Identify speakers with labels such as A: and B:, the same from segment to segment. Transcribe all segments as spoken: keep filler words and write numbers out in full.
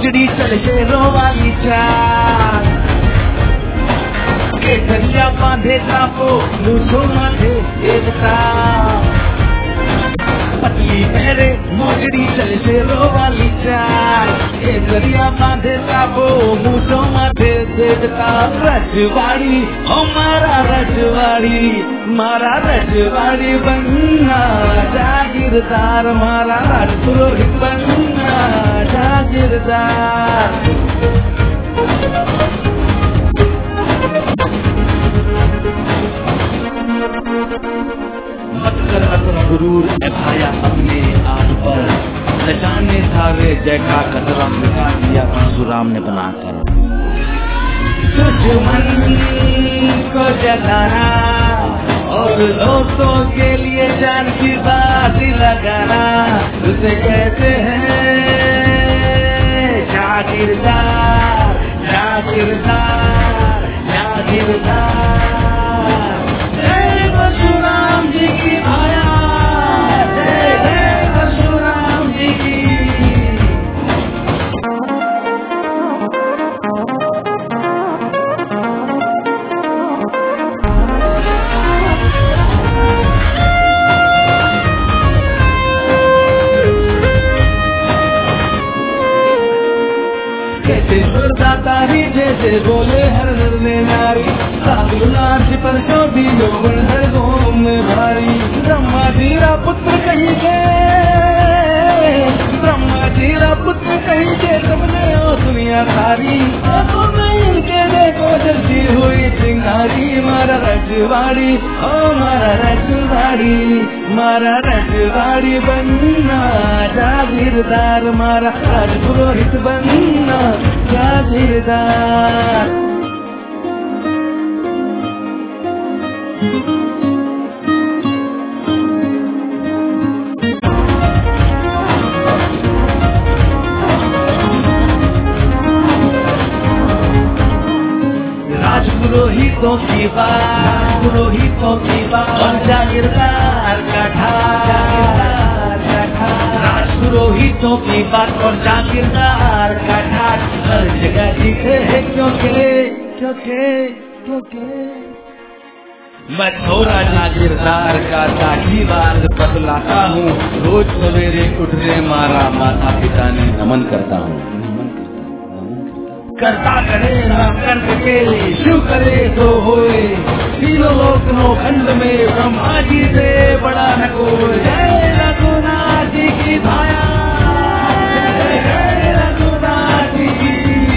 A: मोजड़ी चढ़ शेरों वाली चाल के दरिया बांधे कापो मूछो माथे एकता पतली पहरे मोजड़ी चढ़ शेरों वाली चाल के दरिया बांधे कापो मूछो माथे एकता रजवाड़ी ओ मारा रजवाड़ी मारा रजवाड़ी बनना जागीरदार मारा राजपुरोहित बनना जागीरदार मत कर अतर गुरूर ए भाया अपने आप पर न जाने था वे जय का कतरा मिटा दिया परशुराम ने बनाकर दुश्मन को जगाना और दोस्तों के लिए जान की बात लगाना उसे कहते हैं जागीरदार जागीरदार जागीरदार जय परशुराम जी की भाया जय जय परशुराम जी की तारी जैसे बोले हर हर ने नारी साधुनाथ पर चौथी लोगन हर गोम में भारी ब्रह्मा जीरा पुत्र कहीं के ब्रह्मा जीरा पुत्र कहीं के सबने ओ दुनिया सारी आंखों में इनके देखो जलती हुई चिंगारी मारा रजवाड़ी ओ मारा रजवाड़ी मारा रजवाड़ी बनना जागीरदार मारा राजपुरोहित बनना जागीरदार राजपुरोहितों की बात पुरोहितों की बात और जागीरदार का ठाट राजपुरोहितों की बात और जागीरदार का ठाट हर जगह दिखे है क्योंकि क्योंकि क्योंकि मैं थोड़ा जागीरदार का साझीवार बतलाता हूँ रोज सवेरे उठने मारा माता पिता ने नमन करता हूँ करता करे ना कर्त के शिव करे तो होए तीनों लोक नो खंड में ब्रह्मा जी से बड़ा न कोई जय रघुनाथ जी की भाया जय जय रघुनाथ जी की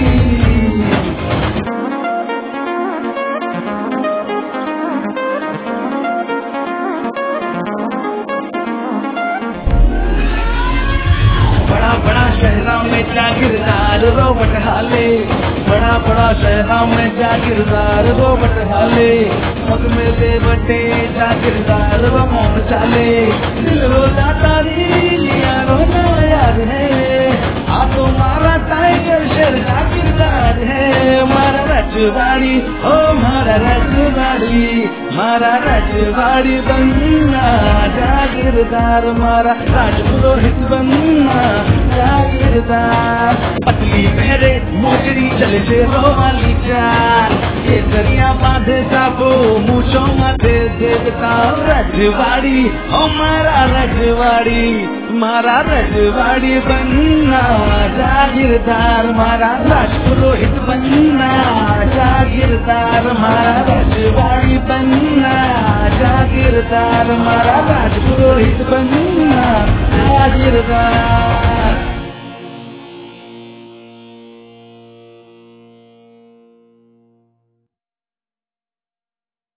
A: बड़ा बड़ा शहरों में जागीरदार रोबट हाले बड़ा बड़ा शहरों में जागीरदार रोबट हाले पग में ले बटे जागीरदार मोम चाले दिल रो जाता लिया रोना याद है आप मारा टाइगर शेर जागीरदार है मारा रजवाड़ी ओ मारा रजवाड़ी मारा रजवाड़ी बनना जागीरदार मारा राजपुरोहित बनना जागीरदार पतली मेरे मोजड़ी चले शेरों वाली चाल ये दरिया बांधे जाबो मूछो माथे देवता रजवाड़ी ओ मारा रजवाड़ी मारा रजवाड़ी बनना जागीरदार मारा राजपुरोहित बनना जागीरदार मारा रजवाड़ी बनना जागीरदार मारा राजपुरोहित बनना जागीरदार